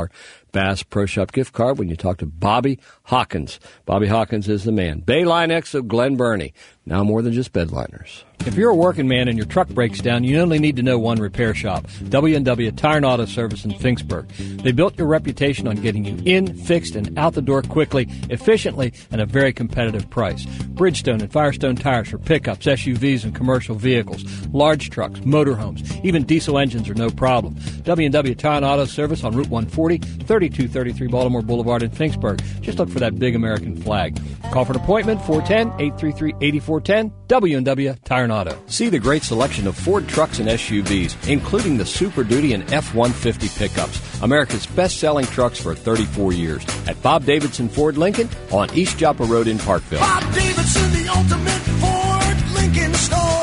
Bass Pro Shop gift card when you talk to Bobby Hawkins. Bobby Hawkins is the man. Bayline X of Glen Burnie. Now more than just bedliners. If you're a working man and your truck breaks down, you only need to know one repair shop, W and W Tire and Auto Service in Finksburg. They built your reputation on getting you in, fixed, and out the door quickly, efficiently, and a very competitive price. Bridgestone and Firestone tires for pickups, S U Vs, and commercial vehicles, large trucks, motorhomes, even diesel engines are no problem. W and W Tire and Auto Service on Route one forty, thirty-two thirty-three Baltimore Boulevard in Finksburg. Just look for that big American flag. Call for an appointment, four one zero, eight three three, eight four one zero, W and W Tire and Auto. See the great selection of Ford trucks and S U Vs, including the Super Duty and F one fifty pickups, America's best-selling trucks for thirty-four years, at Bob Davidson Ford Lincoln on East Joppa Road in Parkville. Bob Davidson, the ultimate Ford Lincoln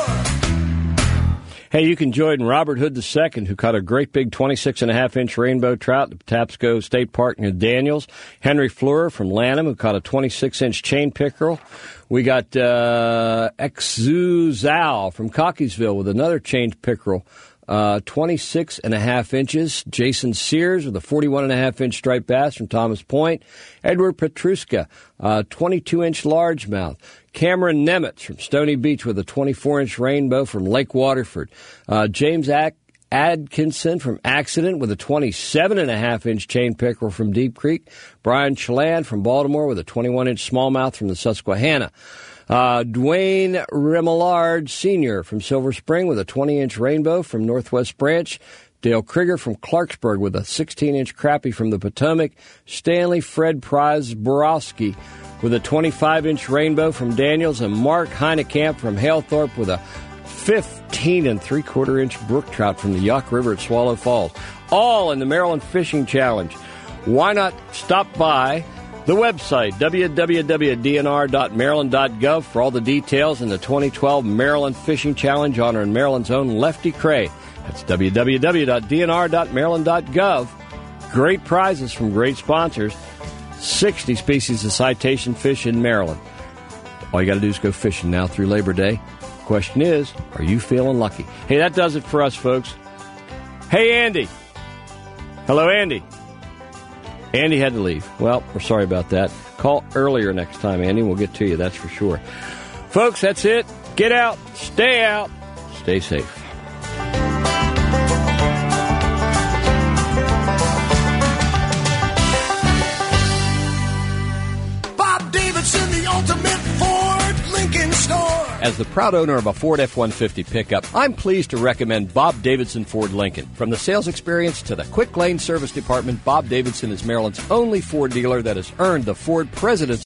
store. Hey, you can join Robert Hood the Second, who caught a great big twenty-six and a half inch rainbow trout at Tapsco State Park near Daniels. Henry Fleur from Lanham, who caught a twenty-six inch chain pickerel. We got uh, Exu Zhao from Cockeysville with another chain pickerel, uh, twenty-six and a half inches. Jason Sears with a forty-one and a half inch striped bass from Thomas Point. Edward Petruska, uh, twenty-two inch largemouth. Cameron Nemitz from Stony Beach with a twenty-four inch rainbow from Lake Waterford. Uh, James Ack. Adkinson from Accident with a twenty-seven and a half inch chain pickerel from Deep Creek. Brian Chelan from Baltimore with a twenty-one inch smallmouth from the Susquehanna. Uh, Dwayne Remillard Senior from Silver Spring with a twenty inch rainbow from Northwest Branch. Dale Krieger from Clarksburg with a sixteen inch crappie from the Potomac. Stanley Fred Prize Borowski with a twenty-five inch rainbow from Daniels. And Mark Heinekamp from Halethorpe with a fifteen and three quarter inch brook trout from the Yuck River at Swallow Falls. All in the Maryland Fishing Challenge. Why not stop by the website, w w w dot d n r dot maryland dot gov, for all the details in the twenty twelve Maryland Fishing Challenge honoring Maryland's own Lefty Kreh. That's w w w dot d n r dot maryland dot gov. Great prizes from great sponsors. sixty species of citation fish in Maryland. All you got to do is go fishing now through Labor Day. Question is, are you feeling lucky? Hey, that does it for us, folks. Hey, Andy. Hello, Andy. Andy had to leave. Well, we're sorry about that. Call earlier next time, Andy. We'll get to you, that's for sure. Folks, that's it. Get out. Stay out. Stay safe. Bob Davidson, the ultimate Ford Lincoln store. As the proud owner of a Ford F one fifty pickup, I'm pleased to recommend Bob Davidson Ford Lincoln. From the sales experience to the quick lane service department, Bob Davidson is Maryland's only Ford dealer that has earned the Ford President's